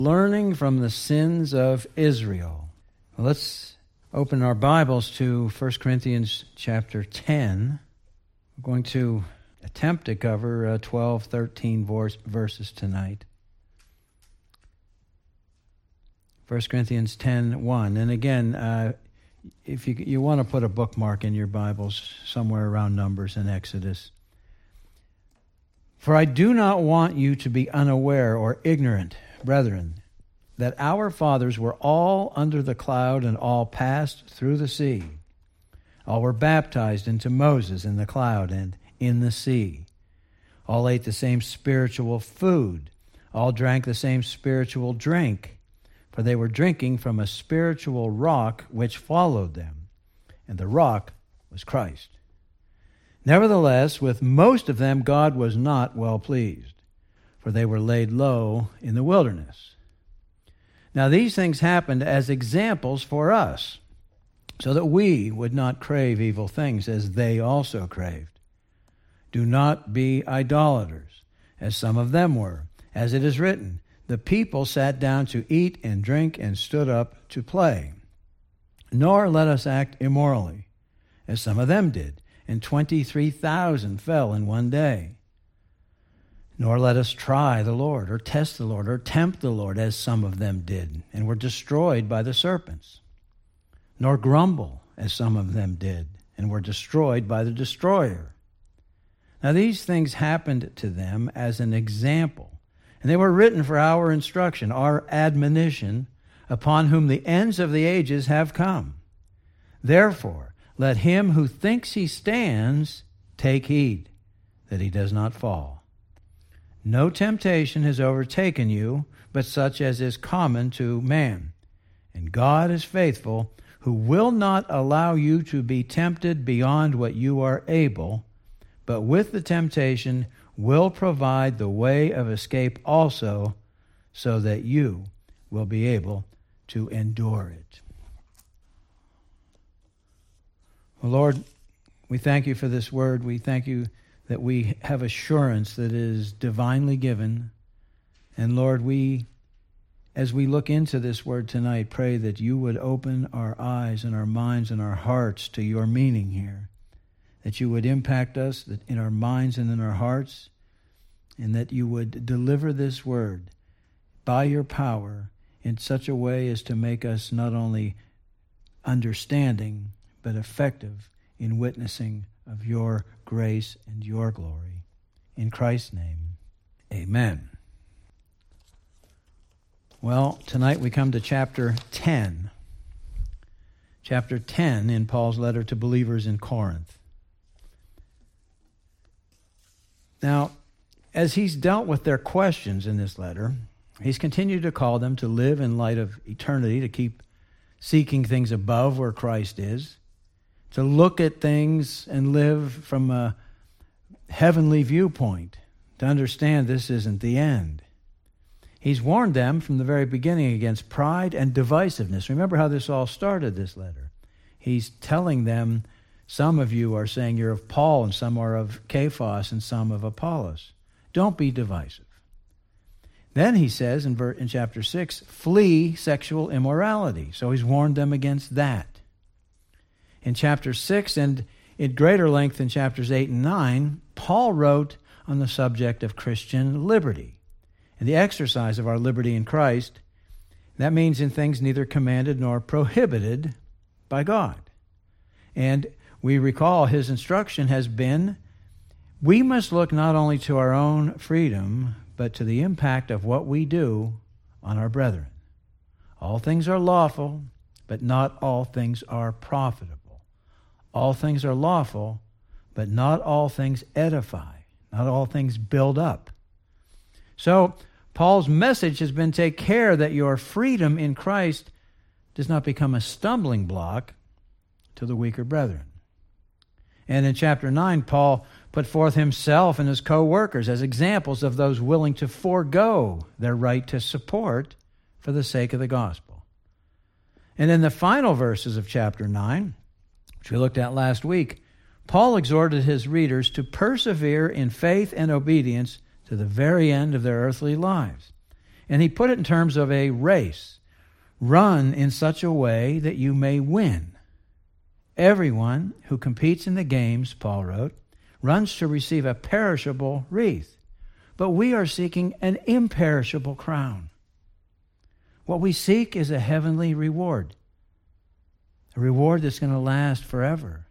Learning from the sins of Israel. Well, let's open our Bibles to 1 Corinthians chapter 10. We're going to attempt to cover 12, 13 verses tonight. 1 Corinthians 10:1. And again, if you want to put a bookmark in your Bibles somewhere around Numbers and Exodus. For I do not want you to be unaware or ignorant, brethren, that our fathers were all under the cloud and all passed through the sea. All were baptized into Moses in the cloud and in the sea. All ate the same spiritual food. All drank the same spiritual drink. For they were drinking from a spiritual rock which followed them, and the rock was Christ. Nevertheless, with most of them God was not well pleased, for they were laid low in the wilderness. Now these things happened as examples for us, so that we would not crave evil things as they also craved. Do not be idolaters, as some of them were, as it is written, the people sat down to eat and drink and stood up to play. Nor let us act immorally, as some of them did, and 23,000 fell in one day. Nor let us try the Lord, or test the Lord, or tempt the Lord, as some of them did, and were destroyed by the serpents. Nor grumble, as some of them did, and were destroyed by the destroyer. Now these things happened to them as an example, and they were written for our instruction, our admonition, upon whom the ends of the ages have come. Therefore, let him who thinks he stands take heed that he does not fall. No temptation has overtaken you, but such as is common to man. And God is faithful, who will not allow you to be tempted beyond what you are able, but with the temptation will provide the way of escape also, so that you will be able to endure it. Well, Lord, we thank you for this word. We thank you that we have assurance that it is divinely given. And Lord, as we look into this word tonight, pray that you would open our eyes and our minds and our hearts to your meaning here, that you would impact us in our minds and in our hearts, and that you would deliver this word by your power in such a way as to make us not only understanding, but effective in witnessing of your grace and your glory. In Christ's name, amen. Well, tonight we come to chapter 10. Chapter 10 in Paul's letter to believers in Corinth. Now, as he's dealt with their questions in this letter, he's continued to call them to live in light of eternity, to keep seeking things above where Christ is, to look at things and live from a heavenly viewpoint, to understand this isn't the end. He's warned them from the very beginning against pride and divisiveness. Remember how this all started, this letter. He's telling them, some of you are saying you're of Paul, and some are of Cephas, and some of Apollos. Don't be divisive. Then he says in chapter 6, flee sexual immorality. So he's warned them against that. In chapter 6, and in greater length in chapters 8 and 9, Paul wrote on the subject of Christian liberty and the exercise of our liberty in Christ. That means in things neither commanded nor prohibited by God. And we recall his instruction has been, we must look not only to our own freedom, but to the impact of what we do on our brethren. All things are lawful, but not all things are profitable. All things are lawful, but not all things edify. Not all things build up. So, Paul's message has been, take care that your freedom in Christ does not become a stumbling block to the weaker brethren. And in chapter 9, Paul put forth himself and his co-workers as examples of those willing to forego their right to support for the sake of the gospel. And in the final verses of chapter 9, which we looked at last week, Paul exhorted his readers to persevere in faith and obedience to the very end of their earthly lives. And he put it in terms of a race. Run in such a way that you may win. Everyone who competes in the games, Paul wrote, runs to receive a perishable wreath. But we are seeking an imperishable crown. What we seek is a heavenly reward. A reward that's going to last forever.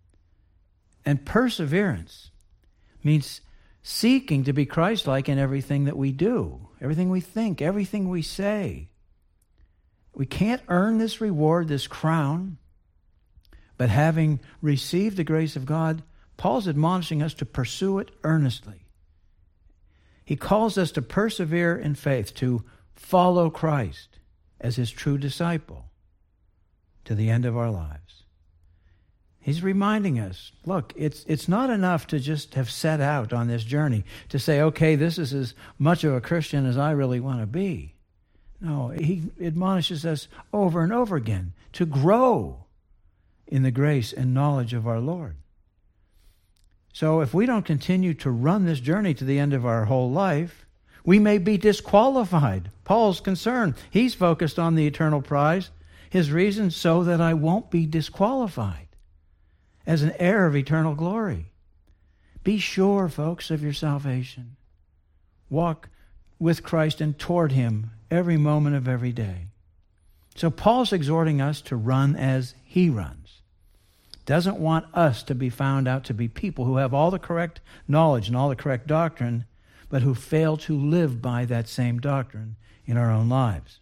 And perseverance means seeking to be Christ-like in everything that we do, everything we think, everything we say. We can't earn this reward, this crown, but having received the grace of God, Paul's admonishing us to pursue it earnestly. He calls us to persevere in faith, to follow Christ as his true disciple to the end of our lives. He's reminding us, look, it's not enough to just have set out on this journey to say, okay, this is as much of a Christian as I really want to be. No, he admonishes us over and over again to grow in the grace and knowledge of our Lord. So if we don't continue to run this journey to the end of our whole life, we may be disqualified. Paul's concerned. He's focused on the eternal prize. His reason, so that I won't be disqualified as an heir of eternal glory. Be sure, folks, of your salvation. Walk with Christ and toward him every moment of every day. So Paul's exhorting us to run as he runs. Doesn't want us to be found out to be people who have all the correct knowledge and all the correct doctrine, but who fail to live by that same doctrine in our own lives.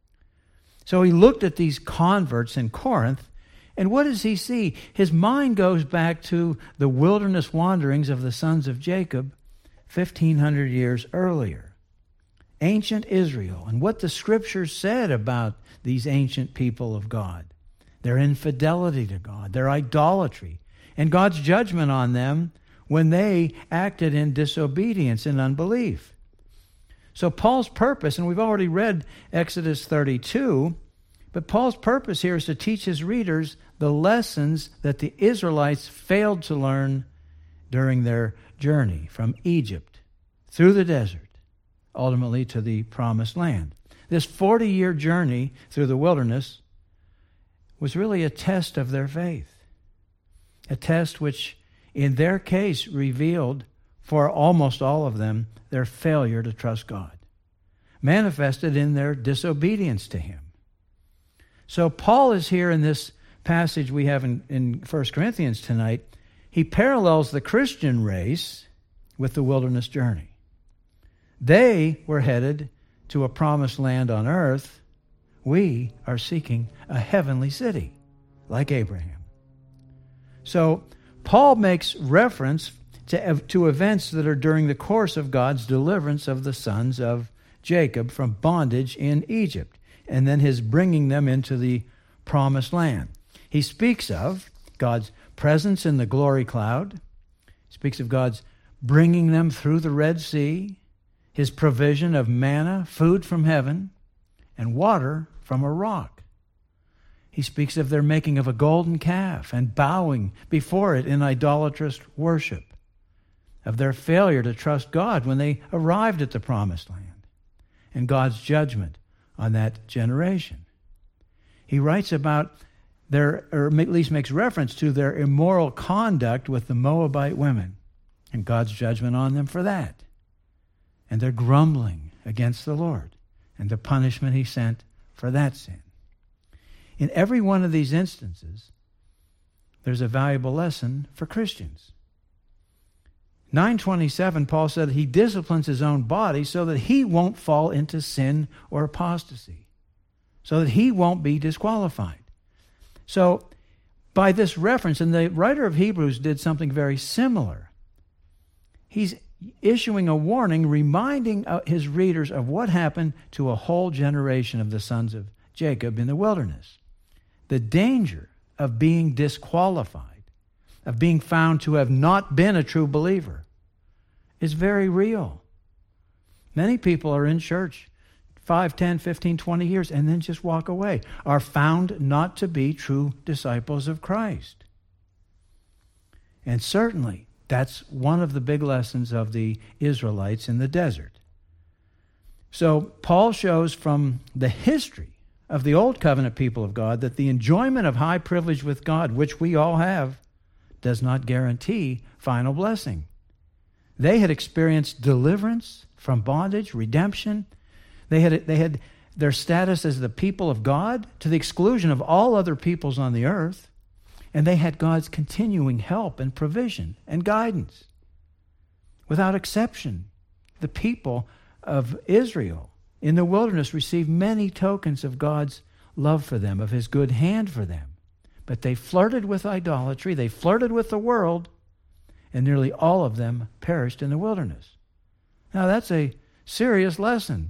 So he looked at these converts in Corinth, and what does he see? His mind goes back to the wilderness wanderings of the sons of Jacob 1,500 years earlier. Ancient Israel, and what the Scriptures said about these ancient people of God. Their infidelity to God, their idolatry, and God's judgment on them when they acted in disobedience and unbelief. So Paul's purpose, and we've already read Exodus 32, but Paul's purpose here is to teach his readers the lessons that the Israelites failed to learn during their journey from Egypt through the desert, ultimately to the promised land. This 40-year journey through the wilderness was really a test of their faith, a test which in their case revealed for almost all of them their failure to trust God, manifested in their disobedience to him. So Paul is here in this passage we have in 1 Corinthians tonight. He parallels the Christian race with the wilderness journey. They were headed to a promised land on earth. We are seeking a heavenly city, like Abraham. So Paul makes reference to events that are during the course of God's deliverance of the sons of Jacob from bondage in Egypt, and then his bringing them into the promised land. He speaks of God's presence in the glory cloud. He speaks of God's bringing them through the Red Sea, his provision of manna, food from heaven, and water from a rock. He speaks of their making of a golden calf and bowing before it in idolatrous worship, of their failure to trust God when they arrived at the promised land, and God's judgment on that generation. He writes about or at least makes reference to their immoral conduct with the Moabite women, and God's judgment on them for that, and their grumbling against the Lord, and the punishment he sent for that sin. In every one of these instances, there's a valuable lesson for Christians. 9:27, Paul said he disciplines his own body so that he won't fall into sin or apostasy, so that he won't be disqualified. So, by this reference, and the writer of Hebrews did something very similar, he's issuing a warning, reminding his readers of what happened to a whole generation of the sons of Jacob in the wilderness. The danger of being disqualified, of being found to have not been a true believer, is very real. Many people are in church 5, 10, 15, 20 years and then just walk away, are found not to be true disciples of Christ. And certainly, that's one of the big lessons of the Israelites in the desert. So Paul shows from the history of the Old Covenant people of God that the enjoyment of high privilege with God, which we all have, does not guarantee final blessing. They had experienced deliverance from bondage, redemption. They had their status as the people of God to the exclusion of all other peoples on the earth. And they had God's continuing help and provision and guidance. Without exception, the people of Israel in the wilderness received many tokens of God's love for them, of his good hand for them. But they flirted with idolatry, they flirted with the world, and nearly all of them perished in the wilderness. Now that's a serious lesson.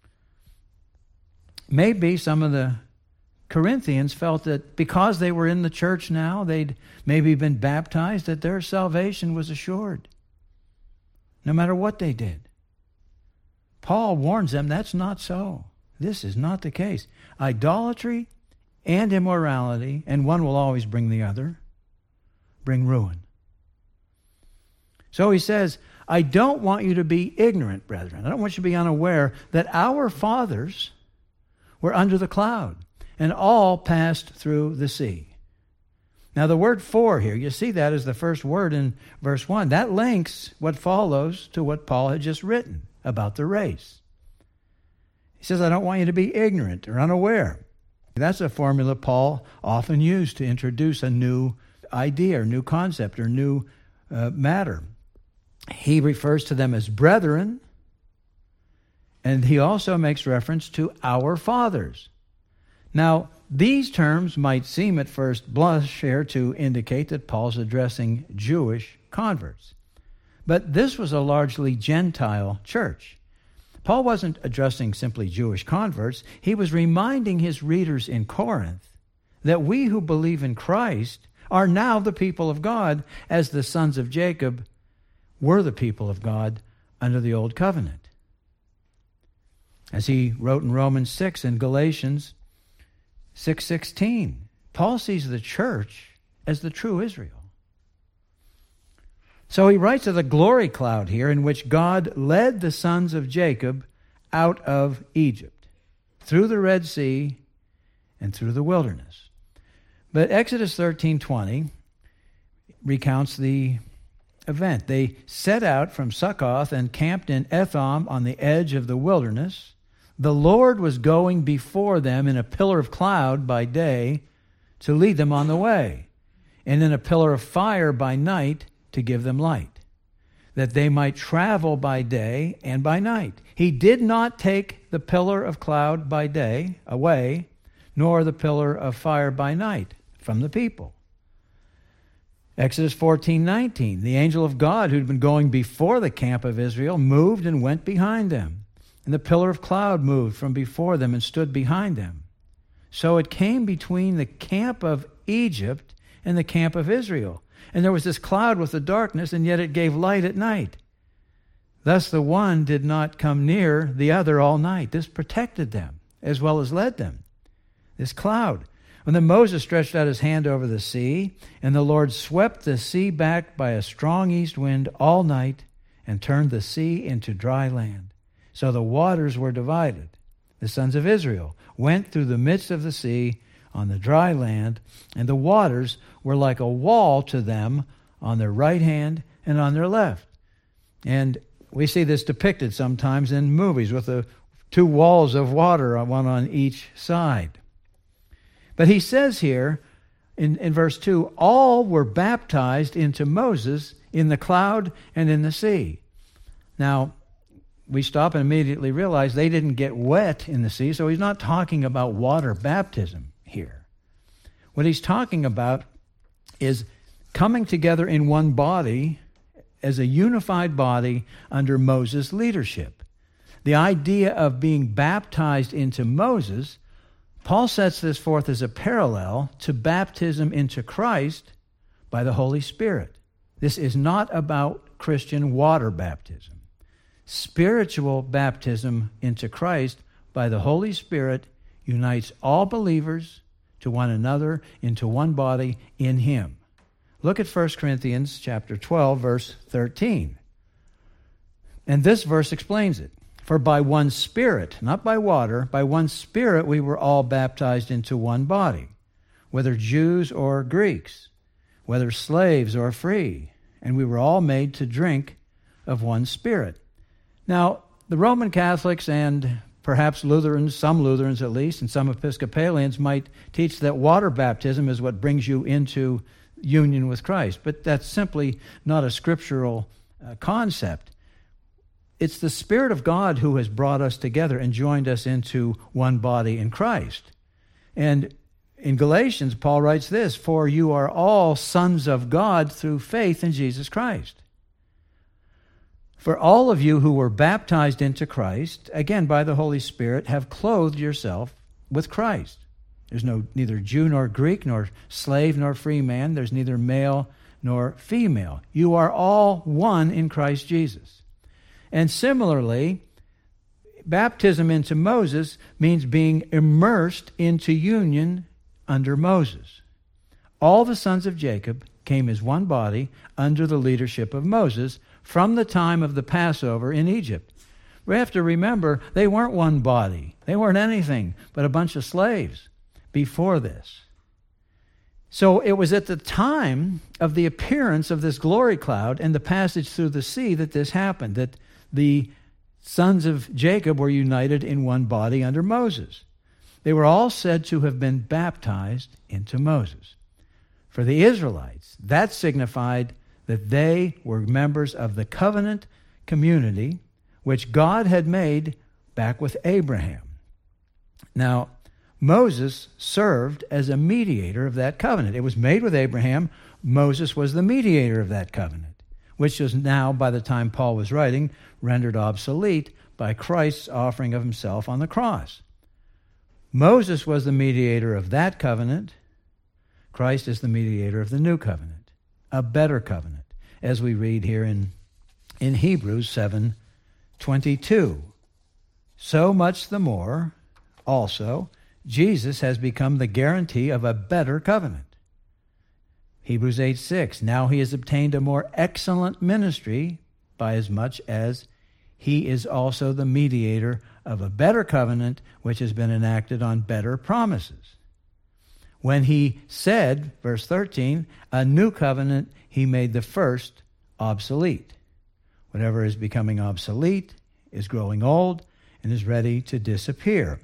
Maybe some of the Corinthians felt that because they were in the church now, they'd maybe been baptized, that their salvation was assured, no matter what they did. Paul warns them that's not so. This is not the case. Idolatry and immorality, and one will always bring the other, bring ruin. So he says, I don't want you to be ignorant, brethren. I don't want you to be unaware that our fathers were under the cloud, and all passed through the sea. Now the word for here, you see that as the first word in verse 1. That links what follows to what Paul had just written about the race. He says, I don't want you to be ignorant or unaware. That's a formula Paul often used to introduce a new idea or new concept or new matter. He refers to them as brethren, and he also makes reference to our fathers. Now, these terms might seem at first blush here to indicate that Paul's addressing Jewish converts. But this was a largely Gentile church. Paul wasn't addressing simply Jewish converts. He was reminding his readers in Corinth that we who believe in Christ are now the people of God, as the sons of Jacob were the people of God under the Old Covenant. As he wrote in Romans 6 and Galatians 6:16, Paul sees the church as the true Israel. So he writes of the glory cloud here in which God led the sons of Jacob out of Egypt, through the Red Sea and through the wilderness. But Exodus 13:20 recounts the event. They set out from Succoth and camped in Etham on the edge of the wilderness. The Lord was going before them in a pillar of cloud by day to lead them on the way, and in a pillar of fire by night to give them light, that they might travel by day and by night. He did not take the pillar of cloud by day away, nor the pillar of fire by night from the people. Exodus 14:19, the angel of God who'd been going before the camp of Israel moved and went behind them. And the pillar of cloud moved from before them and stood behind them. So it came between the camp of Egypt and the camp of Israel. And there was this cloud with the darkness, and yet it gave light at night. Thus the one did not come near the other all night. This protected them as well as led them. This cloud. And then Moses stretched out his hand over the sea, and the Lord swept the sea back by a strong east wind all night and turned the sea into dry land. So the waters were divided. The sons of Israel went through the midst of the sea on the dry land, and the waters were like a wall to them on their right hand and on their left. And we see this depicted sometimes in movies with the two walls of water, one on each side. But he says here in verse 2, all were baptized into Moses in the cloud and in the sea. Now, we stop and immediately realize they didn't get wet in the sea, so he's not talking about water baptism here. What he's talking about is coming together in one body as a unified body under Moses' leadership. The idea of being baptized into Moses, Paul sets this forth as a parallel to baptism into Christ by the Holy Spirit. This is not about Christian water baptism. Spiritual baptism into Christ by the Holy Spirit unites all believers to one another into one body in Him. Look at 1 Corinthians chapter 12, verse 13. And this verse explains it. For by one Spirit, not by water, by one Spirit we were all baptized into one body, whether Jews or Greeks, whether slaves or free, and we were all made to drink of one Spirit. Now, the Roman Catholics and perhaps Lutherans, some Lutherans at least, and some Episcopalians might teach that water baptism is what brings you into union with Christ, but that's simply not a scriptural concept. It's the Spirit of God who has brought us together and joined us into one body in Christ. And in Galatians, Paul writes this, "For you are all sons of God through faith in Jesus Christ." For all of you who were baptized into Christ, again by the Holy Spirit, have clothed yourself with Christ. There's neither Jew nor Greek, nor slave nor free man. There's neither male nor female. You are all one in Christ Jesus. And similarly, baptism into Moses means being immersed into union under Moses. All the sons of Jacob came as one body under the leadership of Moses from the time of the Passover in Egypt. We have to remember they weren't one body. They weren't anything but a bunch of slaves before this. So it was at the time of the appearance of this glory cloud and the passage through the sea that this happened, that the sons of Jacob were united in one body under Moses. They were all said to have been baptized into Moses. For the Israelites, that signified that they were members of the covenant community which God had made back with Abraham. Now, Moses served as a mediator of that covenant. It was made with Abraham. Moses was the mediator of that covenant, which was now, by the time Paul was writing, rendered obsolete by Christ's offering of himself on the cross. Moses was the mediator of that covenant. Christ is the mediator of the new covenant, a better covenant, as we read here in Hebrews 7:22. So much the more, also, Jesus has become the guarantee of a better covenant. Hebrews 8:6, now he has obtained a more excellent ministry by as much as he is also the mediator of a better covenant which has been enacted on better promises. When he said, verse 13, a new covenant, he made the first obsolete. Whatever is becoming obsolete is growing old and is ready to disappear.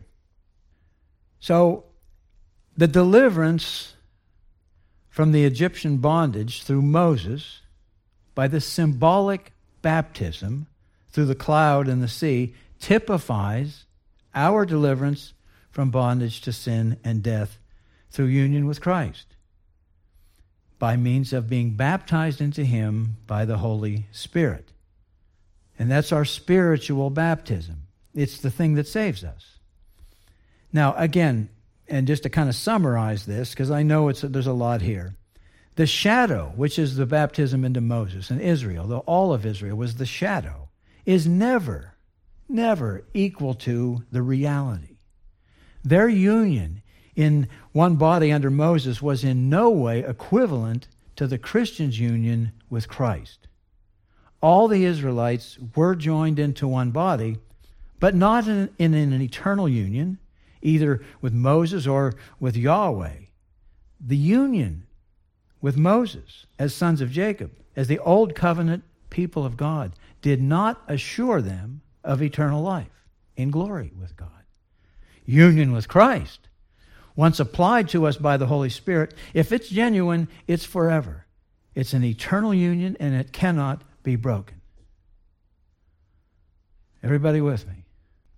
So the deliverance from the Egyptian bondage through Moses by the symbolic baptism through the cloud and the sea typifies our deliverance from bondage to sin and death through union with Christ by means of being baptized into him by the Holy Spirit. And that's our spiritual baptism. It's the thing that saves us. Now, again, and just to kind of summarize this, because I know there's a lot here. The shadow, which is the baptism into Moses and Israel, all of Israel was the shadow, is never equal to the reality. Their union in one body under Moses was in no way equivalent to the Christian's union with Christ. All the Israelites were joined into one body, but not in an eternal union, either with Moses or with Yahweh. The union with Moses as sons of Jacob, as the old covenant people of God, did not assure them of eternal life in glory with God. Union with Christ, once applied to us by the Holy Spirit, if it's genuine, it's forever. It's an eternal union and it cannot be broken. Everybody with me?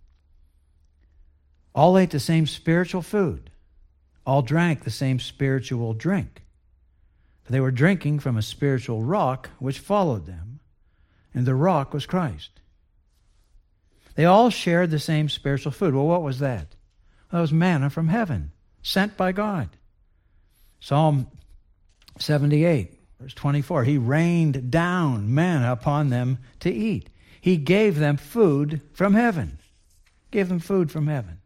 All ate the same spiritual food. All drank the same spiritual drink. For they were drinking from a spiritual rock which followed them, and the rock was Christ. They all shared the same spiritual food. Well, what was that? That was manna from heaven, sent by God. Psalm 78, verse 24, he rained down manna upon them to eat. He gave them food from heaven. Gave them food from heaven.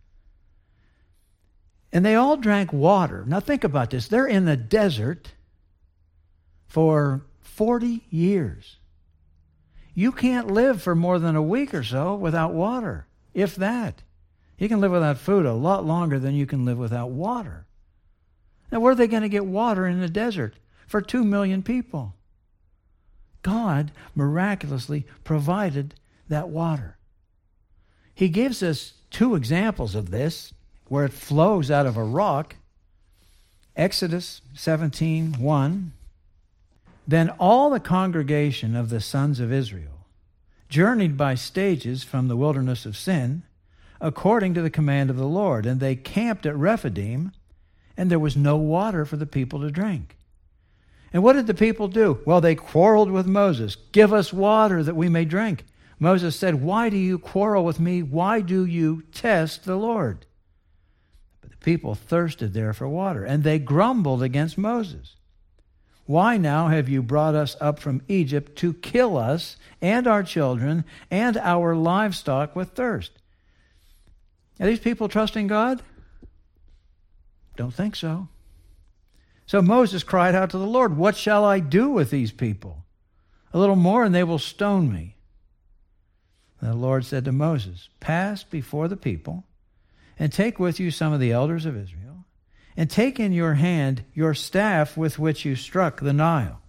And they all drank water. Now think about this. They're in the desert for 40 years. You can't live for more than a week or so without water, if that. You can live without food a lot longer than you can live without water. Now, where are they going to get water in the desert for 2 million people? God miraculously provided that water. He gives us 2 examples of this, where it flows out of a rock. Exodus 17:1. Then all the congregation of the sons of Israel journeyed by stages from the wilderness of Sin, according to the command of the Lord, and they camped at Rephidim, and there was no water for the people to drink. And what did the people do? Well, they quarreled with Moses. Give us water that we may drink. Moses said, why do you quarrel with me? Why do you test the Lord? But the people thirsted there for water, and they grumbled against Moses. Why now have you brought us up from Egypt to kill us and our children and our livestock with thirst? Are these people trusting God? Don't think so. So Moses cried out to the Lord, what shall I do with these people? A little more and they will stone me. And the Lord said to Moses, pass before the people and take with you some of the elders of Israel, and take in your hand your staff with which you struck the Nile.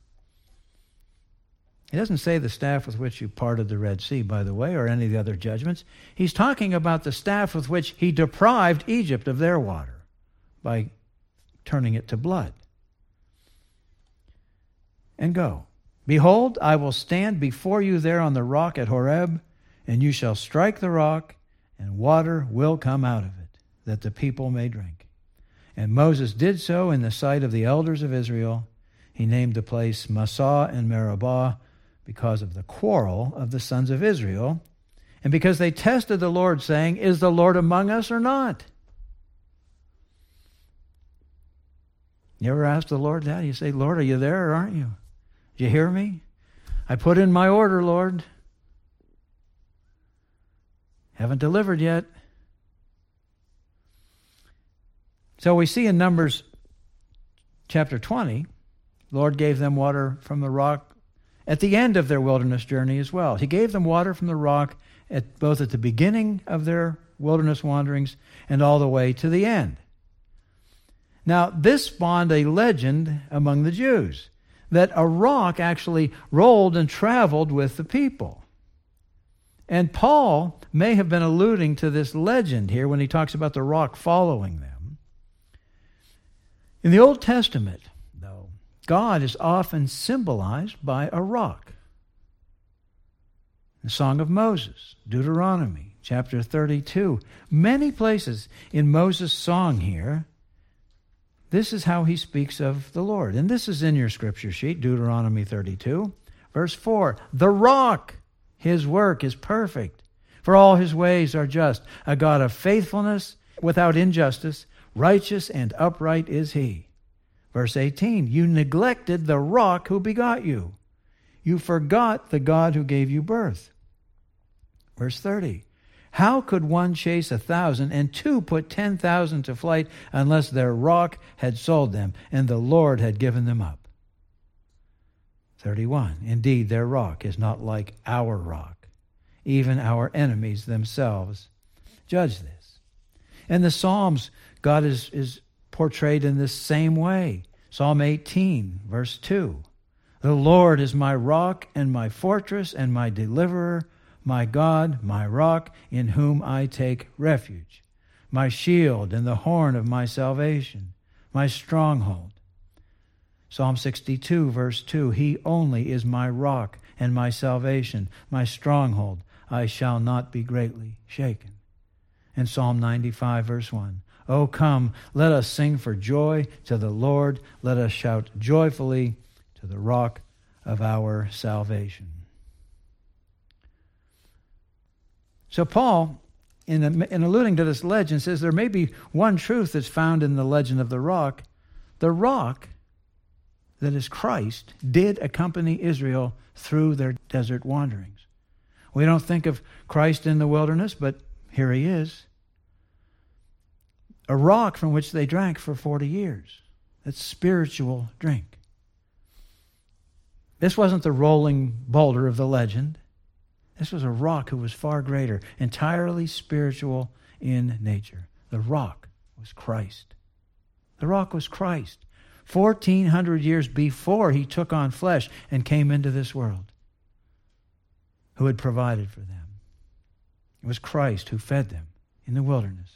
He doesn't say the staff with which you parted the Red Sea, by the way, or any of the other judgments. He's talking about the staff with which he deprived Egypt of their water by turning it to blood. And go. Behold, I will stand before you there on the rock at Horeb, and you shall strike the rock, and water will come out of it, that the people may drink. And Moses did so in the sight of the elders of Israel. He named the place Massah and Meribah, because of the quarrel of the sons of Israel, and because they tested the Lord, saying, is the Lord among us or not? You ever ask the Lord that? You say, Lord, are you there or aren't you? Did you hear me? I put in my order, Lord. Haven't delivered yet. So we see in Numbers chapter 20, the Lord gave them water from the rock at the end of their wilderness journey as well. He gave them water from the rock both at the beginning of their wilderness wanderings and all the way to the end. Now, this spawned a legend among the Jews that a rock actually rolled and traveled with the people. And Paul may have been alluding to this legend here when he talks about the rock following them. In the Old Testament, though, God is often symbolized by a rock. The Song of Moses, Deuteronomy, chapter 32. Many places in Moses' song here, this is how he speaks of the Lord. And this is in your scripture sheet, Deuteronomy 32, verse 4. The rock, his work is perfect, for all his ways are just. A God of faithfulness, without injustice, righteous and upright is he. Verse 18, you neglected the rock who begot you. You forgot the God who gave you birth. Verse 30, how could one chase 1,000 and 2 put 10,000 to flight unless their rock had sold them and the Lord had given them up? 31, indeed their rock is not like our rock. Even our enemies themselves judge this. In the Psalms, God is portrayed in this same way. Psalm 18, verse 2. The Lord is my rock and my fortress and my deliverer, my God, my rock, in whom I take refuge, my shield and the horn of my salvation, my stronghold. Psalm 62, verse 2, he only is my rock and my salvation, my stronghold. I shall not be greatly shaken. And Psalm 95, verse 1, oh, come, let us sing for joy to the Lord. Let us shout joyfully to the rock of our salvation. So Paul, in alluding to this legend, says there may be one truth that's found in the legend of the rock. The rock, that is Christ, did accompany Israel through their desert wanderings. We don't think of Christ in the wilderness, but here he is. A rock from which they drank for 40 years. That's spiritual drink. This wasn't the rolling boulder of the legend. This was a rock who was far greater, entirely spiritual in nature. The rock was Christ. The rock was Christ. 1,400 years before he took on flesh and came into this world, who had provided for them. It was Christ who fed them in the wilderness.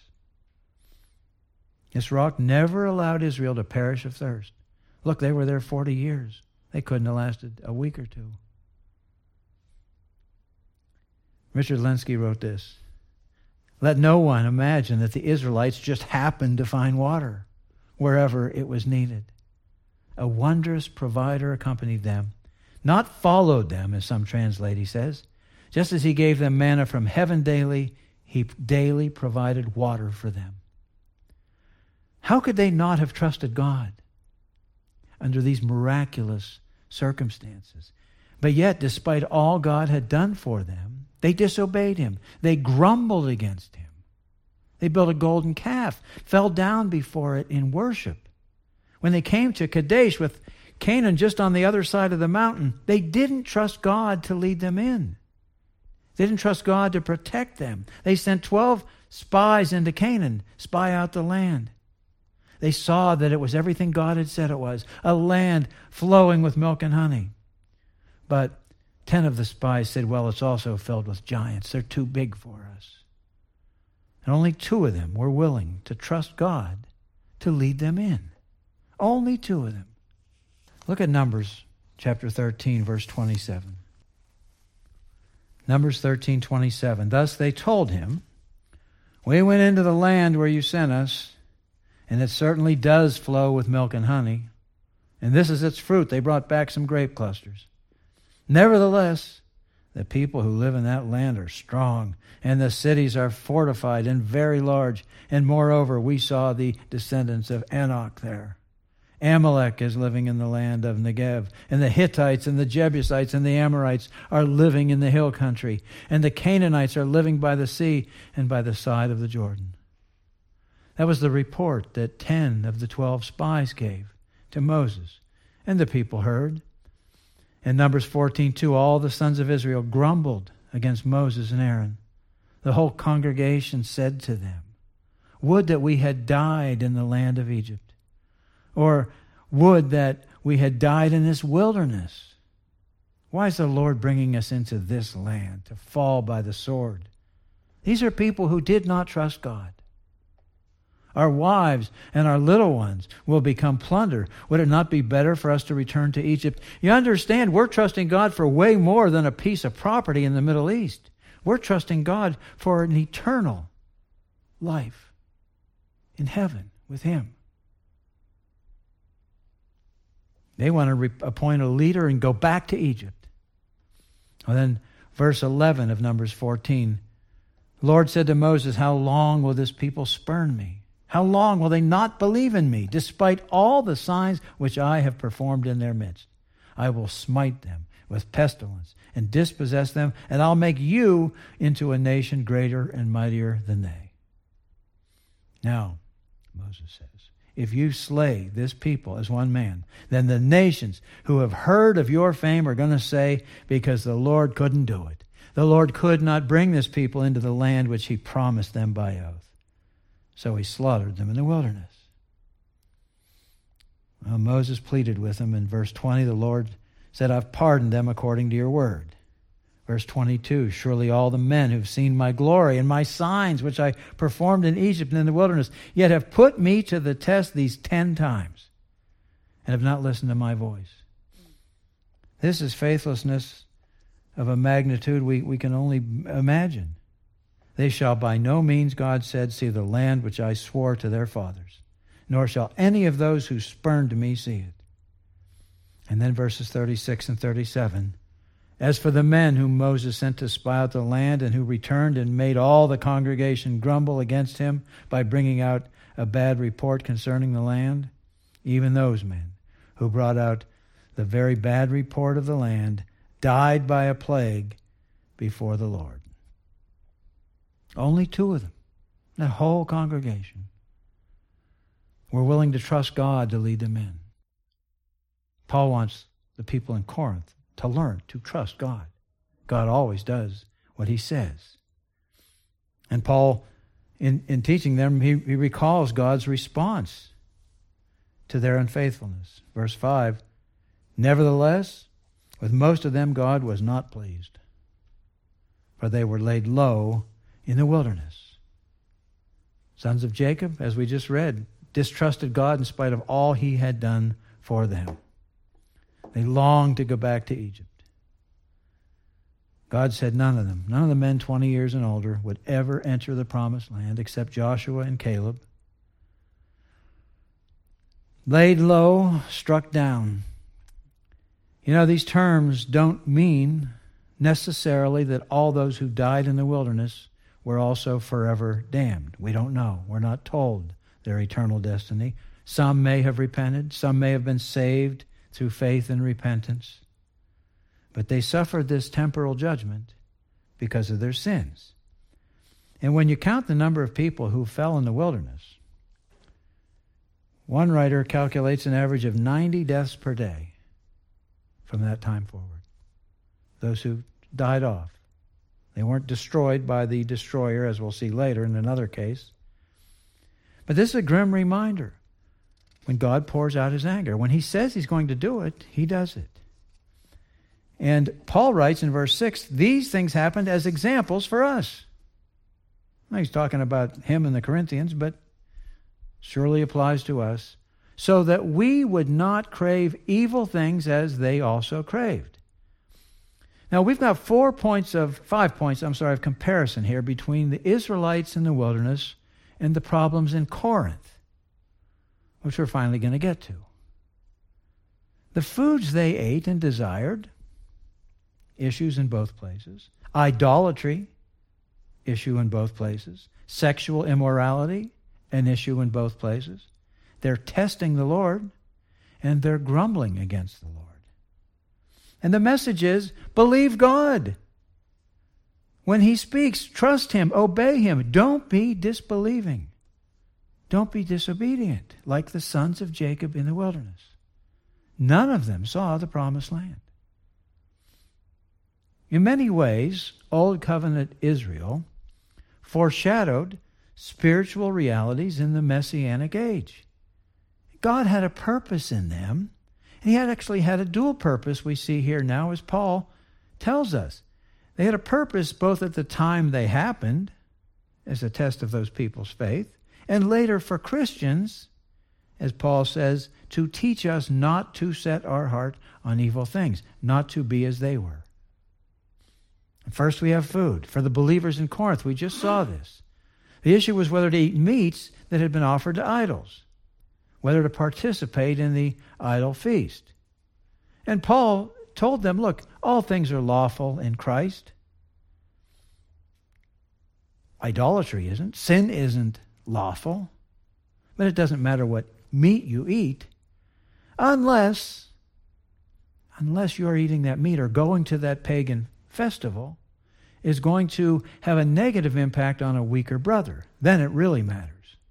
This rock never allowed Israel to perish of thirst. Look, they were there 40 years. They couldn't have lasted a week or two. Richard Lenski wrote this: "Let no one imagine that the Israelites just happened to find water wherever it was needed. A wondrous provider accompanied them, not followed them, as some translate, he says. Just as he gave them manna from heaven daily, he daily provided water for them." How could they not have trusted God under these miraculous circumstances? But yet, despite all God had done for them, they disobeyed him. They grumbled against him. They built a golden calf, fell down before it in worship. When they came to Kadesh with Canaan just on the other side of the mountain, they didn't trust God to lead them in. They didn't trust God to protect them. They sent 12 spies into Canaan, spy out the land. They saw that it was everything God had said it was, a land flowing with milk and honey. But 10 of the spies said, well, it's also filled with giants. They're too big for us. And only 2 of them were willing to trust God to lead them in. Only 2 of them. Look at Numbers chapter 13, verse 27. Numbers 13:27. Thus they told him, "We went into the land where you sent us, and it certainly does flow with milk and honey. And this is its fruit." They brought back some grape clusters. "Nevertheless, the people who live in that land are strong, and the cities are fortified and very large. And moreover, we saw the descendants of Anak there. Amalek is living in the land of Negev, and the Hittites and the Jebusites and the Amorites are living in the hill country, and the Canaanites are living by the sea and by the side of the Jordan." That was the report that 10 of the 12 spies gave to Moses, and the people heard. In Numbers 14:2, all the sons of Israel grumbled against Moses and Aaron. The whole congregation said to them, "Would that we had died in the land of Egypt, or would that we had died in this wilderness. Why is the Lord bringing us into this land to fall by the sword?" These are people who did not trust God. Our wives and our little ones will become plunder. Would it not be better for us to return to Egypt? You understand, we're trusting God for way more than a piece of property in the Middle East. We're trusting God for an eternal life in heaven with him. They want to appoint a leader and go back to Egypt. And then verse 11 of Numbers 14, the Lord said to Moses, "How long will this people spurn me? How long will they not believe in me, despite all the signs which I have performed in their midst? I will smite them with pestilence and dispossess them, and I'll make you into a nation greater and mightier than they." Now, Moses says, "If you slay this people as one man, then the nations who have heard of your fame are going to say, because the Lord couldn't do it. The Lord could not bring this people into the land which he promised them by oath. So he slaughtered them in the wilderness." Well, Moses pleaded with them. In verse 20, the Lord said, "I've pardoned them according to your word." Verse 22, "Surely all the men who've seen my glory and my signs, which I performed in Egypt and in the wilderness, yet have put me to the test these 10 times, and have not listened to my voice." This is faithlessness of a magnitude we can only imagine. "They shall by no means," God said, "see the land which I swore to their fathers, nor shall any of those who spurned me see it." And then verses 36 and 37, "As for the men whom Moses sent to spy out the land, and who returned and made all the congregation grumble against him by bringing out a bad report concerning the land, even those men who brought out the very bad report of the land died by a plague before the Lord." Only 2 of them, that whole congregation, were willing to trust God to lead them in. Paul wants the people in Corinth to learn to trust God. God always does what he says. And Paul, in teaching them, he recalls God's response to their unfaithfulness. Verse 5, nevertheless, with most of them God was not pleased, for they were laid low in the wilderness. Sons of Jacob, as we just read, distrusted God in spite of all he had done for them. They longed to go back to Egypt. God said none of the men 20 years and older would ever enter the promised land except Joshua and Caleb. Laid low, struck down. You know, these terms don't mean necessarily that all those who died in the wilderness were also forever damned. We don't know. We're not told their eternal destiny. Some may have repented. Some may have been saved through faith and repentance. But they suffered this temporal judgment because of their sins. And when you count the number of people who fell in the wilderness, one writer calculates an average of 90 deaths per day from that time forward. Those who died off. They weren't destroyed by the destroyer, as we'll see later in another case. But this is a grim reminder. When God pours out his anger, when he says he's going to do it, he does it. And Paul writes in verse 6, these things happened as examples for us. Now, he's talking about him and the Corinthians, but surely applies to us, so that we would not crave evil things as they also craved. Now, we've got 5 points of comparison here between the Israelites in the wilderness and the problems in Corinth, which we're finally going to get to. The foods they ate and desired, issues in both places. Idolatry, issue in both places. Sexual immorality, an issue in both places. They're testing the Lord, and they're grumbling against the Lord. And the message is, believe God. When he speaks, trust him, obey him. Don't be disbelieving. Don't be disobedient, like the sons of Jacob in the wilderness. None of them saw the promised land. In many ways, Old Covenant Israel foreshadowed spiritual realities in the Messianic age. God had a purpose in them, and he actually had a dual purpose we see here now, as Paul tells us. They had a purpose both at the time they happened, as a test of those people's faith, and later for Christians, as Paul says, to teach us not to set our heart on evil things, not to be as they were. First, we have food. For the believers in Corinth, we just saw this. The issue was whether to eat meats that had been offered to idols, whether to participate in the idol feast. And Paul told them, look, all things are lawful in Christ. Idolatry isn't. Sin isn't lawful. But it doesn't matter what meat you eat unless you're eating that meat or going to that pagan festival is going to have a negative impact on a weaker brother. Then it really matters.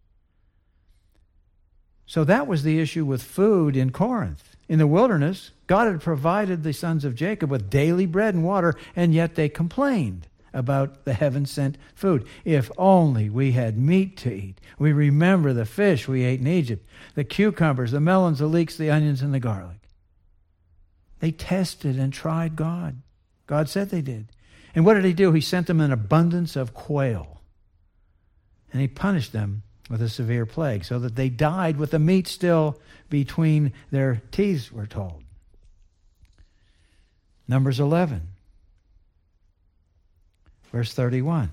So that was the issue with food in Corinth. In the wilderness, God had provided the sons of Jacob with daily bread and water, and yet they complained about the heaven-sent food. If only we had meat to eat. We remember the fish we ate in Egypt, the cucumbers, the melons, the leeks, the onions, and the garlic. They tested and tried God. God said they did. And what did he do? He sent them an abundance of quail. And he punished them with a severe plague so that they died with the meat still between their teeth, we're told. Numbers 11, verse 31.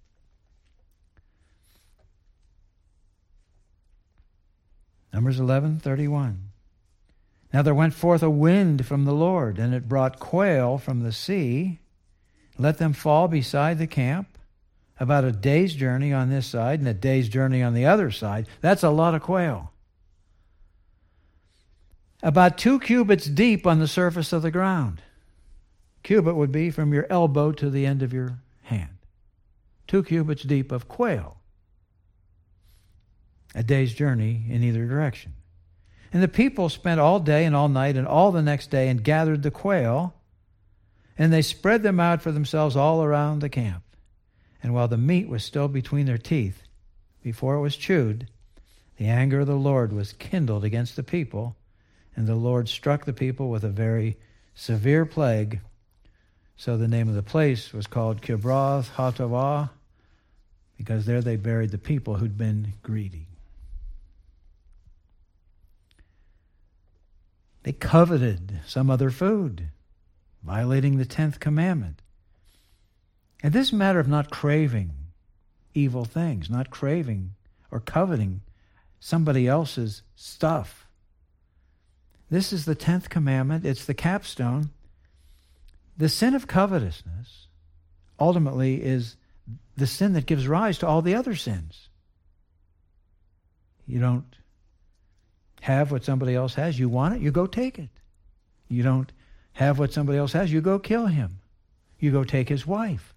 Numbers 11:31. Now there went forth a wind from the Lord, and it brought quail from the sea. Let them fall beside the camp, about a day's journey on this side and a day's journey on the other side. That's a lot of quail. About 2 cubits deep on the surface of the ground. Cubit would be from your elbow to the end of your hand. 2 cubits deep of quail. A day's journey in either direction. And the people spent all day and all night and all the next day and gathered the quail. And they spread them out for themselves all around the camp. And while the meat was still between their teeth, before it was chewed, the anger of the Lord was kindled against the people, and the Lord struck the people with a very severe plague. So the name of the place was called Kibroth Hattaavah, because there they buried the people who'd been greedy. They coveted some other food, violating the 10th commandment. And this matter of not craving evil things, not craving or coveting somebody else's stuff. This is the 10th commandment. It's the capstone. The sin of covetousness ultimately is the sin that gives rise to all the other sins. You don't have what somebody else has. You want it, you go take it. You don't have what somebody else has, you go kill him. You go take his wife.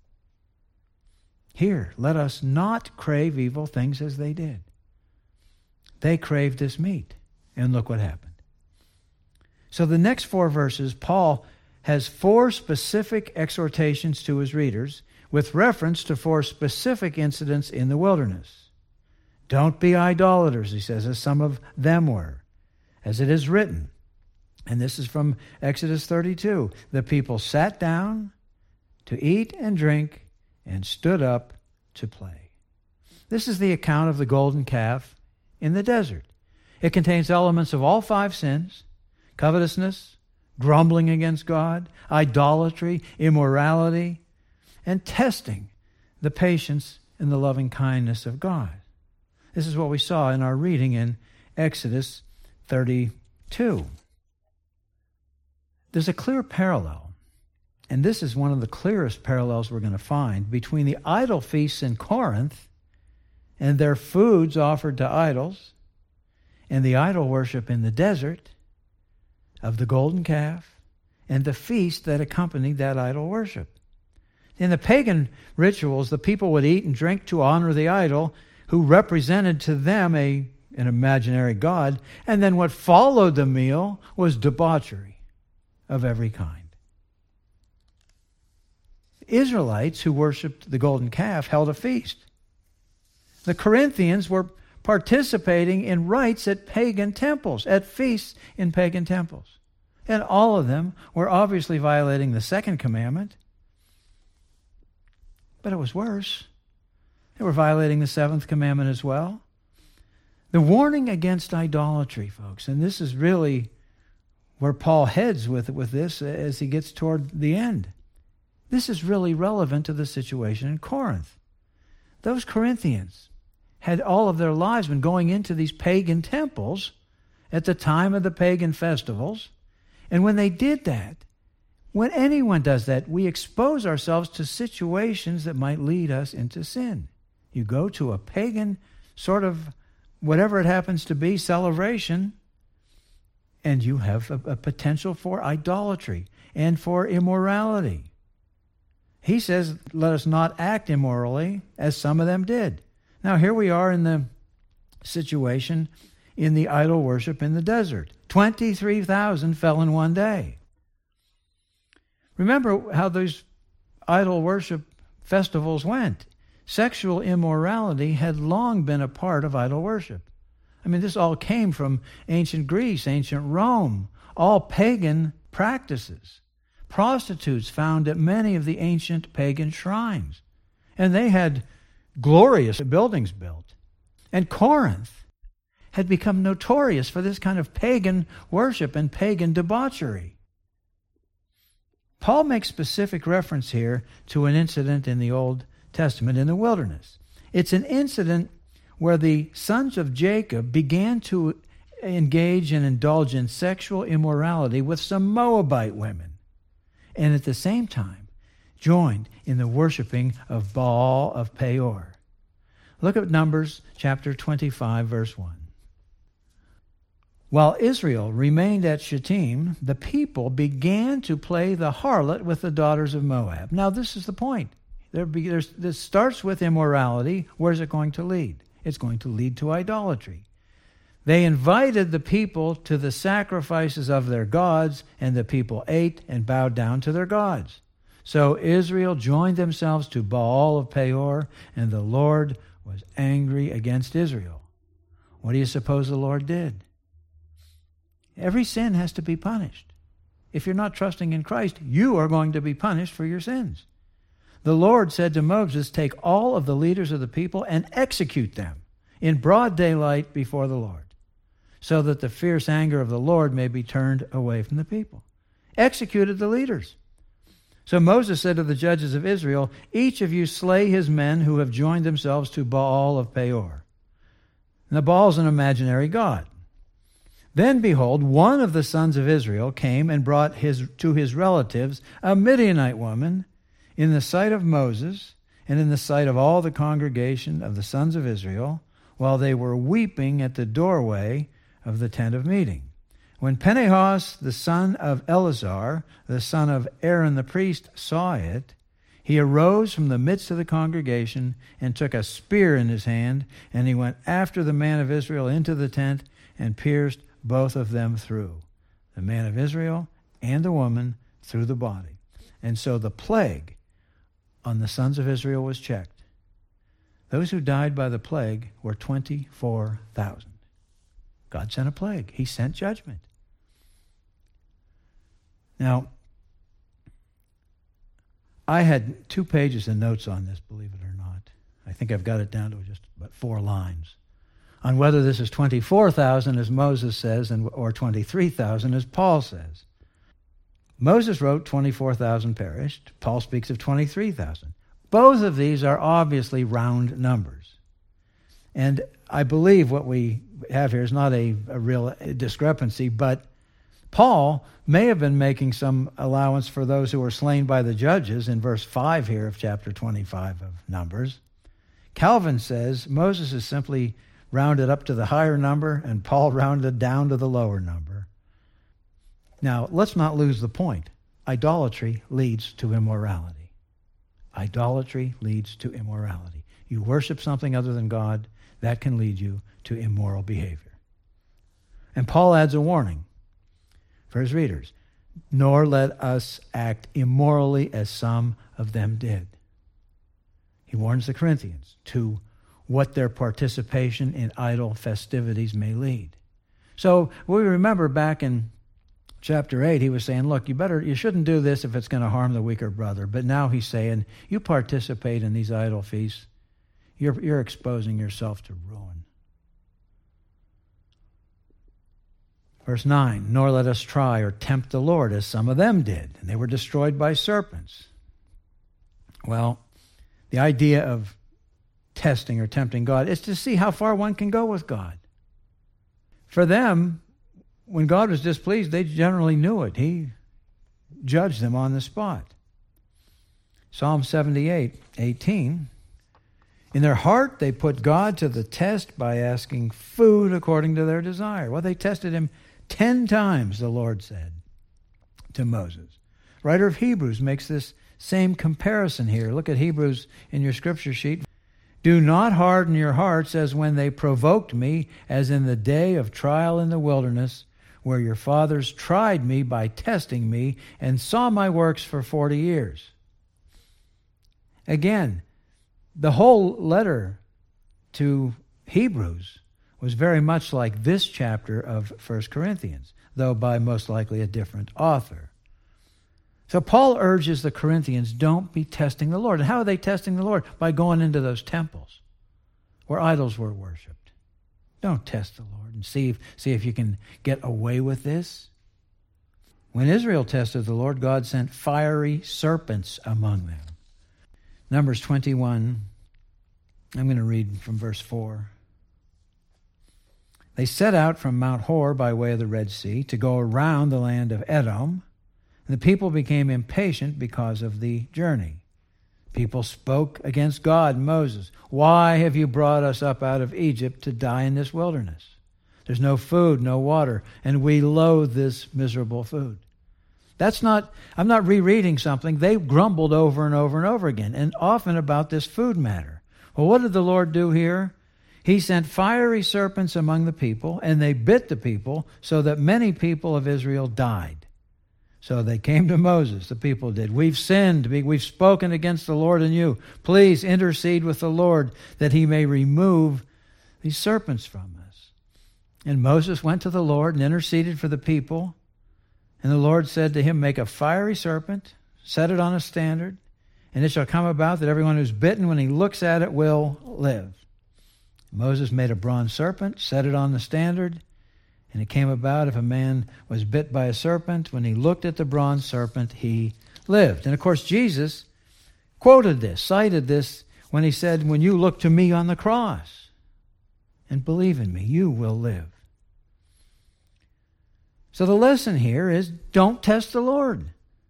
Here, let us not crave evil things as they did. They craved this meat, and look what happened. So the next 4 verses, Paul has 4 specific exhortations to his readers with reference to 4 specific incidents in the wilderness. Don't be idolaters, he says, as some of them were, as it is written. And this is from Exodus 32. The people sat down to eat and drink and stood up to play. This is the account of the golden calf in the desert. It contains elements of all 5 sins: covetousness, grumbling against God, idolatry, immorality, and testing the patience and the loving kindness of God. This is what we saw in our reading in Exodus 32. There's a clear parallel, and this is one of the clearest parallels we're going to find, between the idol feasts in Corinth and their foods offered to idols and the idol worship in the desert of the golden calf and the feast that accompanied that idol worship. In the pagan rituals, the people would eat and drink to honor the idol who represented to them an imaginary god, and then what followed the meal was debauchery of every kind. Israelites who worshipped the golden calf held a feast. The Corinthians were participating in rites at pagan temples, at feasts in pagan temples. And all of them were obviously violating the 2nd commandment. But it was worse. They were violating the 7th commandment as well. The warning against idolatry, folks, and this is really where Paul heads with this as he gets toward the end. This is really relevant to the situation in Corinth. Those Corinthians had all of their lives been going into these pagan temples at the time of the pagan festivals. And when they did that, when anyone does that, we expose ourselves to situations that might lead us into sin. You go to a pagan sort of, whatever it happens to be, celebration, and you have a potential for idolatry and for immorality. He says, let us not act immorally as some of them did. Now, here we are in the situation in the idol worship in the desert. 23,000 fell in one day. Remember how those idol worship festivals went. Sexual immorality had long been a part of idol worship. I mean, this all came from ancient Greece, ancient Rome, all pagan practices. Prostitutes found at many of the ancient pagan shrines. And they had glorious buildings built. And Corinth had become notorious for this kind of pagan worship and pagan debauchery. Paul makes specific reference here to an incident in the Old Testament in the wilderness. It's an incident where the sons of Jacob began to engage and indulge in sexual immorality with some Moabite women, and at the same time joined in the worshiping of Baal of Peor. Look at Numbers chapter 25, verse 1. While Israel remained at Shittim, the people began to play the harlot with the daughters of Moab. Now, this is the point. This starts with immorality. Where's it going to lead? It's going to lead to idolatry. They invited the people to the sacrifices of their gods, and the people ate and bowed down to their gods. So Israel joined themselves to Baal of Peor, and the Lord was angry against Israel. What do you suppose the Lord did? Every sin has to be punished. If you're not trusting in Christ, you are going to be punished for your sins. The Lord said to Moses, take all of the leaders of the people and execute them in broad daylight before the Lord, so that the fierce anger of the Lord may be turned away from the people. Executed the leaders. So Moses said to the judges of Israel, each of you slay his men who have joined themselves to Baal of Peor. Now Baal's an imaginary god. Then behold, one of the sons of Israel came and brought to his relatives a Midianite woman in the sight of Moses and in the sight of all the congregation of the sons of Israel, while they were weeping at the doorway of the tent of meeting. When Phinehas, the son of Eleazar, the son of Aaron the priest, saw it, he arose from the midst of the congregation and took a spear in his hand, and he went after the man of Israel into the tent and pierced both of them through, the man of Israel and the woman, through the body. And so the plague on the sons of Israel was checked. Those who died by the plague were 24,000. God sent a plague. He sent judgment. Now, I had 2 pages of notes on this, believe it or not. I think I've got it down to just about 4 lines on whether this is 24,000, as Moses says, or 23,000, as Paul says. Moses wrote 24,000 perished. Paul speaks of 23,000. Both of these are obviously round numbers. And I believe what we have here is not a real discrepancy, but Paul may have been making some allowance for those who were slain by the judges in verse 5 here of chapter 25 of Numbers. Calvin says Moses is simply rounded up to the higher number and Paul rounded down to the lower number. Now, let's not lose the point. Idolatry leads to immorality. Idolatry leads to immorality. You worship something other than God, that can lead you to immoral behavior. And Paul adds a warning for his readers. Nor let us act immorally as some of them did. He warns the Corinthians to what their participation in idol festivities may lead. So we remember back in chapter 8, he was saying, look, you shouldn't do this if it's going to harm the weaker brother. But now he's saying, you participate in these idol feasts, you're exposing yourself to ruin. Verse 9, nor let us try or tempt the Lord as some of them did, and they were destroyed by serpents. Well, the idea of testing or tempting God is to see how far one can go with God. For them, when God was displeased, they generally knew it. He judged them on the spot. Psalm 78:18. In their heart, they put God to the test by asking food according to their desire. Well, they tested him 10 times, the Lord said to Moses. The writer of Hebrews makes this same comparison here. Look at Hebrews in your scripture sheet. Do not harden your hearts as when they provoked me, as in the day of trial in the wilderness, where your fathers tried me by testing me and saw my works for 40 years. Again, the whole letter to Hebrews was very much like this chapter of 1 Corinthians, though by most likely a different author. So Paul urges the Corinthians, don't be testing the Lord. And how are they testing the Lord? By going into those temples where idols were worshipped. Don't test the Lord and see if you can get away with this. When Israel tested the Lord, God sent fiery serpents among them. Numbers 21, I'm going to read from verse 4. They set out from Mount Hor by way of the Red Sea to go around the land of Edom. And the people became impatient because of the journey. People spoke against God and Moses. Why have you brought us up out of Egypt to die in this wilderness? There's no food, no water, and we loathe this miserable food. I'm not rereading something. They grumbled over and over and over again, and often about this food matter. Well, what did the Lord do here? He sent fiery serpents among the people, and they bit the people, so that many people of Israel died. So they came to Moses, the people did. We've sinned, we've spoken against the Lord and you. Please intercede with the Lord that he may remove these serpents from us. And Moses went to the Lord and interceded for the people. And the Lord said to him, make a fiery serpent, set it on a standard, and it shall come about that everyone who's bitten when he looks at it will live. Moses made a bronze serpent, set it on the standard, and it came about if a man was bit by a serpent, when he looked at the bronze serpent, he lived. And of course, Jesus quoted this, cited this, when he said, when you look to me on the cross and believe in me, you will live. So the lesson here is don't test the Lord.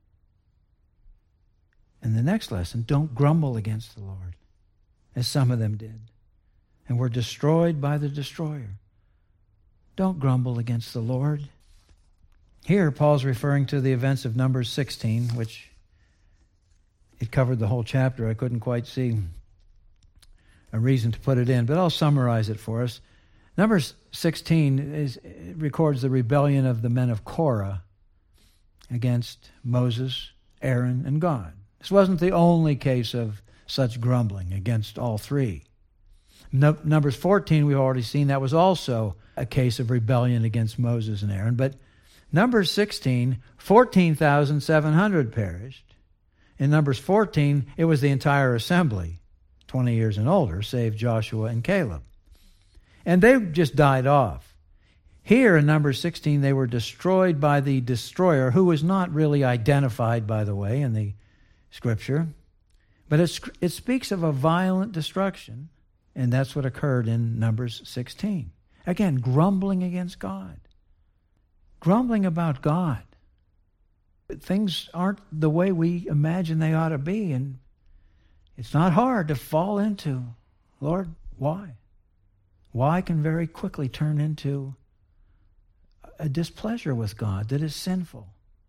And the next lesson, don't grumble against the Lord, as some of them did, and were destroyed by the destroyer. Don't grumble against the Lord. Here, Paul's referring to the events of Numbers 16, which it covered the whole chapter. I couldn't quite see a reason to put it in, but I'll summarize it for us. Numbers 16 records the rebellion of the men of Korah against Moses, Aaron, and God. This wasn't the only case of such grumbling against all three. Numbers 14, we've already seen, that was also a case of rebellion against Moses and Aaron. But Numbers 16, 14,700 perished. In Numbers 14, it was the entire assembly, 20 years and older, save Joshua and Caleb. And they just died off. Here in Numbers 16, they were destroyed by the destroyer, who was not really identified, by the way, in the Scripture. But it speaks of a violent destruction. And that's what occurred in Numbers 16. Again, grumbling against God. Grumbling about God. Things aren't the way we imagine they ought to be. And it's not hard to fall into, Lord, why? Why can very quickly turn into a displeasure with God that is sinful.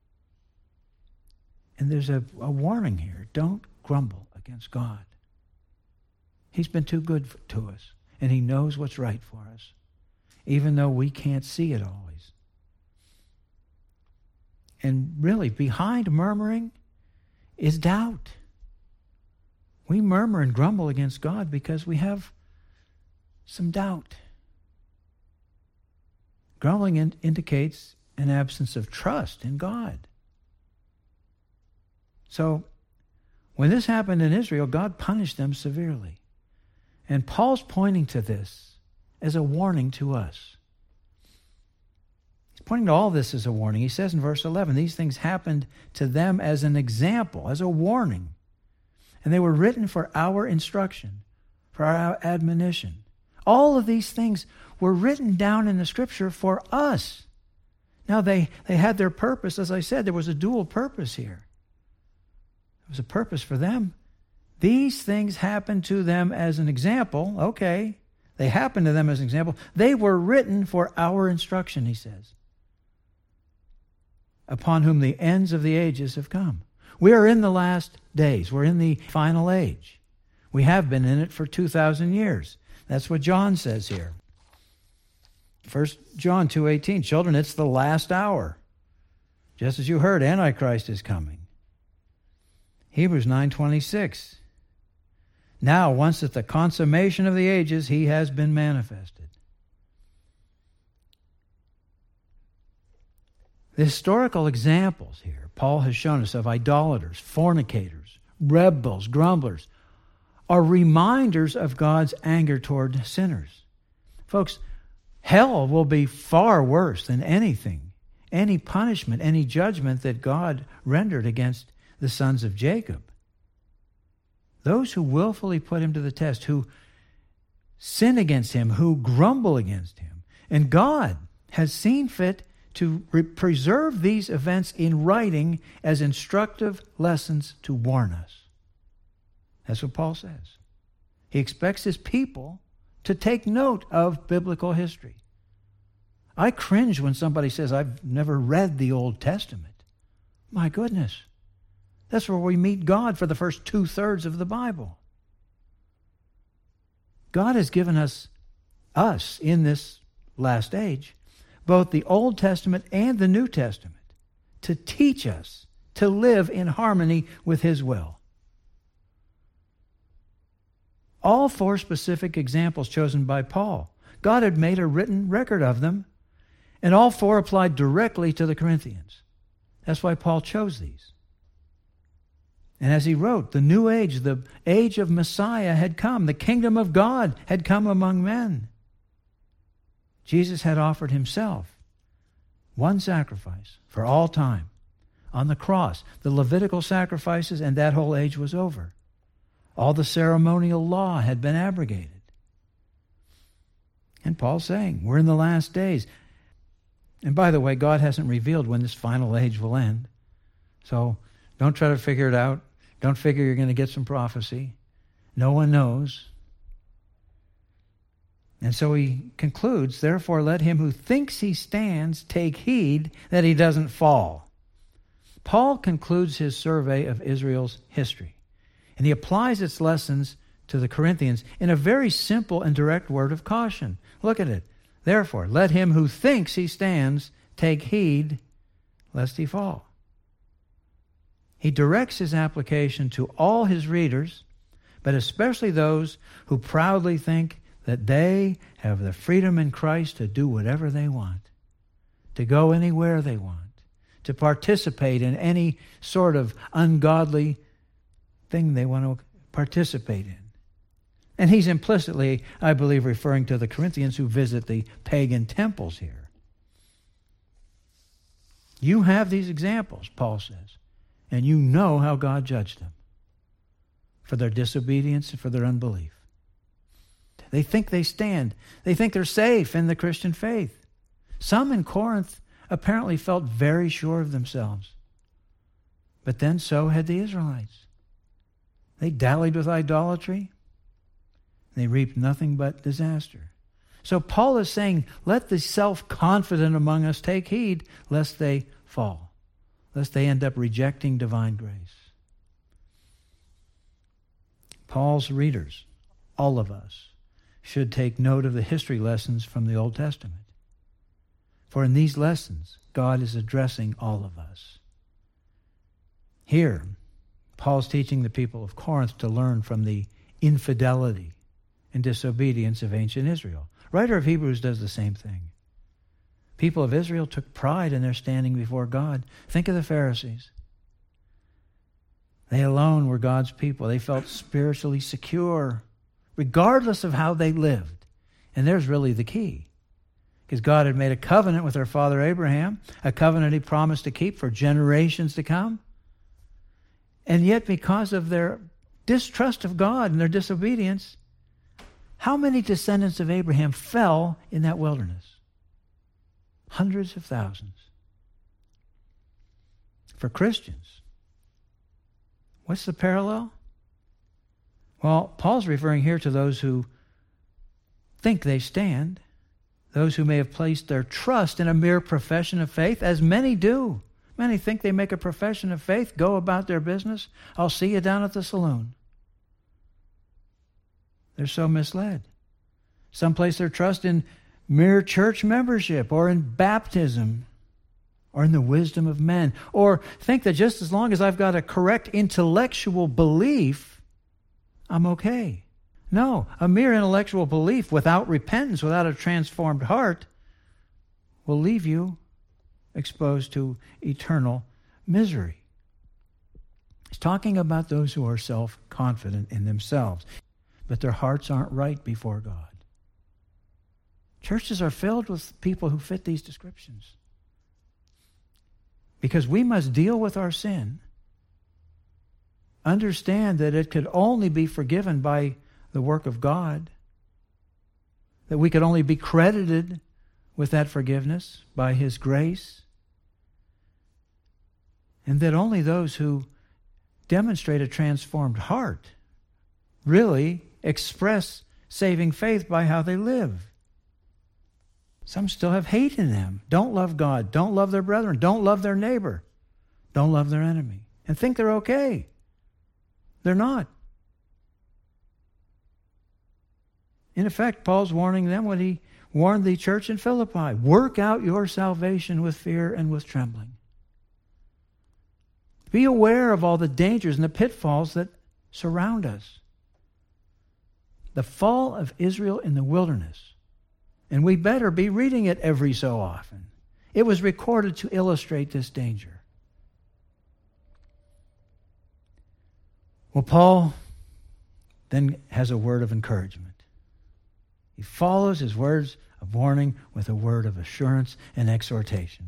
And there's a warning here. Don't grumble against God. He's been too good to us, and he knows what's right for us, even though we can't see it always. And really, behind murmuring is doubt. We murmur and grumble against God because we have some doubt. Grumbling indicates an absence of trust in God. So, when this happened in Israel, God punished them severely. And Paul's pointing to this as a warning to us. He's pointing to all this as a warning. He says in verse 11, these things happened to them as an example, as a warning. And they were written for our instruction, for our admonition. All of these things were written down in the Scripture for us. Now they had their purpose. As I said, there was a dual purpose here. There was a purpose for them. These things happened to them as an example. Okay, they happened to them as an example. They were written for our instruction, he says, upon whom the ends of the ages have come. We are in the last days. We're in the final age. We have been in it for 2,000 years. That's what John says here. 1 John 2:18, children, it's the last hour. Just as you heard, Antichrist is coming. Hebrews 9:26, now, once at the consummation of the ages, he has been manifested. The historical examples here Paul has shown us of idolaters, fornicators, rebels, grumblers, are reminders of God's anger toward sinners. Folks, hell will be far worse than anything, any punishment, any judgment that God rendered against the sons of Jacob. Those who willfully put him to the test, who sin against him, who grumble against him. And God has seen fit to preserve these events in writing as instructive lessons to warn us. That's what Paul says. He expects his people to take note of biblical history. I cringe when somebody says, I've never read the Old Testament. My goodness. That's where we meet God for the first 2/3 of the Bible. God has given us us in this last age, both the Old Testament and the New Testament, to teach us to live in harmony with His will. All 4 specific examples chosen by Paul, God had made a written record of them, and all 4 applied directly to the Corinthians. That's why Paul chose these. And as he wrote, the new age, the age of Messiah had come. The kingdom of God had come among men. Jesus had offered Himself, one sacrifice for all time, on the cross. The Levitical sacrifices, and that whole age was over. All the ceremonial law had been abrogated. And Paul's saying, we're in the last days. And by the way, God hasn't revealed when this final age will end. So don't try to figure it out. Don't figure you're going to get some prophecy. No one knows. And so he concludes, therefore let him who thinks he stands take heed that he doesn't fall. Paul concludes his survey of Israel's history, and he applies its lessons to the Corinthians in a very simple and direct word of caution. Look at it. Therefore, let him who thinks he stands take heed lest he fall. He directs his application to all his readers, but especially those who proudly think that they have the freedom in Christ to do whatever they want, to go anywhere they want, to participate in any sort of ungodly thing they want to participate in. And he's implicitly, I believe, referring to the Corinthians who visit the pagan temples here. You have these examples, Paul says, and you know how God judged them for their disobedience and for their unbelief. They think they stand. They think they're safe in the Christian faith. Some in Corinth apparently felt very sure of themselves. But then so had the Israelites. They dallied with idolatry. They reaped nothing but disaster. So Paul is saying, let the self-confident among us take heed lest they fall, lest they end up rejecting divine grace. Paul's readers, all of us, should take note of the history lessons from the Old Testament. For in these lessons, God is addressing all of us. Here, Paul's teaching the people of Corinth to learn from the infidelity and disobedience of ancient Israel. Writer of Hebrews does the same thing. People of Israel took pride in their standing before God. Think of the Pharisees. They alone were God's people. They felt spiritually secure, regardless of how they lived. And there's really the key. Because God had made a covenant with their father Abraham, a covenant He promised to keep for generations to come. And yet, because of their distrust of God and their disobedience, how many descendants of Abraham fell in that wilderness? Hundreds of thousands. For Christians, what's the parallel? Well, Paul's referring here to those who think they stand, those who may have placed their trust in a mere profession of faith, as many do. Many think they make a profession of faith, go about their business. I'll see you down at the saloon. They're so misled. Some place their trust in mere church membership or in baptism or in the wisdom of men, or think that just as long as I've got a correct intellectual belief, I'm okay. No, a mere intellectual belief without repentance, without a transformed heart, will leave you exposed to eternal misery. He's talking about those who are self-confident in themselves, but their hearts aren't right before God. Churches are filled with people who fit these descriptions. Because we must deal with our sin, understand that it could only be forgiven by the work of God, that we could only be credited with that forgiveness by His grace, and that only those who demonstrate a transformed heart really express saving faith by how they live. Some still have hate in them, don't love God, don't love their brethren, don't love their neighbor, don't love their enemy, and think they're okay. They're not. In effect, Paul's warning them what he warned the church in Philippi. Work out your salvation with fear and with trembling. Be aware of all the dangers and the pitfalls that surround us. The fall of Israel in the wilderness, and we better be reading it every so often. It was recorded to illustrate this danger. Well, Paul then has a word of encouragement. He follows his words of warning with a word of assurance and exhortation.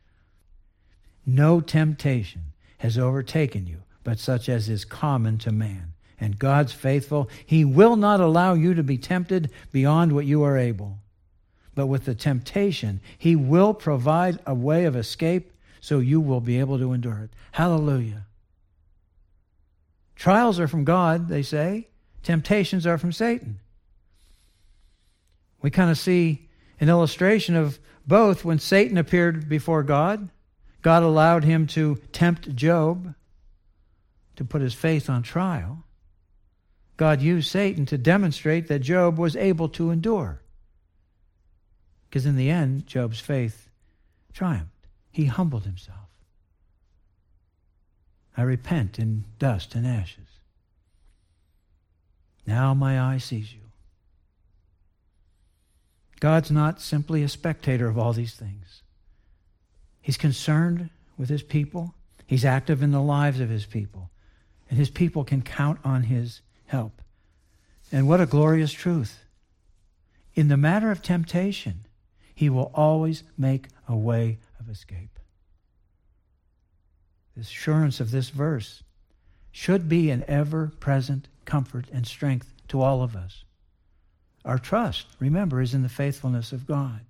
No temptation has overtaken you, but such as is common to man. And God's faithful. He will not allow you to be tempted beyond what you are able. But with the temptation, He will provide a way of escape so you will be able to endure it. Hallelujah. Trials are from God, they say. Temptations are from Satan. We kind of see an illustration of both. When Satan appeared before God, God allowed him to tempt Job, to put his faith on trial. God used Satan to demonstrate that Job was able to endure. Because in the end, Job's faith triumphed. He humbled himself. I repent in dust and ashes. Now my eye sees you. God's not simply a spectator of all these things. He's concerned with His people. He's active in the lives of His people. And His people can count on His help. And what a glorious truth. In the matter of temptation, He will always make a way of escape. The assurance of this verse should be an ever-present comfort and strength to all of us. Our trust, remember, is in the faithfulness of God.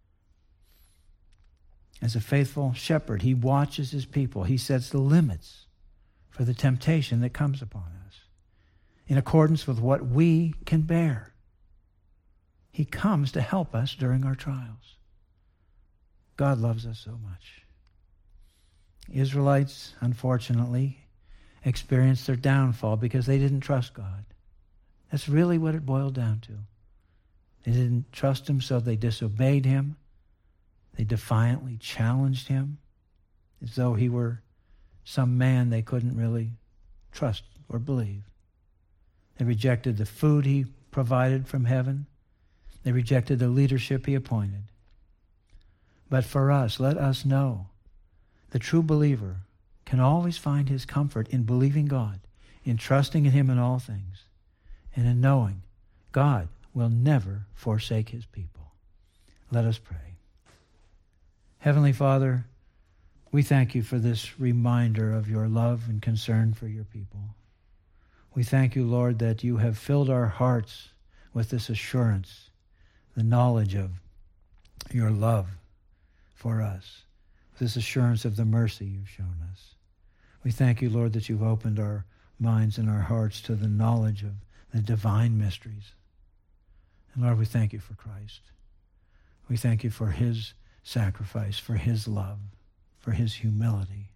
As a faithful shepherd, He watches His people. He sets the limits for the temptation that comes upon us in accordance with what we can bear. He comes to help us during our trials. God loves us so much. Israelites, unfortunately, experienced their downfall because they didn't trust God. That's really what it boiled down to. They didn't trust Him, so they disobeyed Him. They defiantly challenged Him as though He were some man they couldn't really trust or believe. They rejected the food He provided from heaven. They rejected the leadership He appointed. But for us, let us know the true believer can always find his comfort in believing God, in trusting in Him in all things, and in knowing God will never forsake His people. Let us pray. Heavenly Father, we thank You for this reminder of Your love and concern for Your people. We thank You, Lord, that You have filled our hearts with this assurance, the knowledge of Your love for us, this assurance of the mercy You've shown us. We thank You, Lord, that You've opened our minds and our hearts to the knowledge of the divine mysteries. And Lord, we thank You for Christ. We thank You for His sacrifice, for His love, for His humility.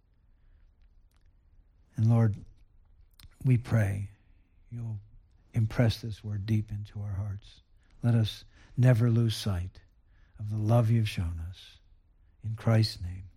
And Lord, we pray You'll impress this word deep into our hearts. Let us never lose sight of the love You've shown us. In Christ's name.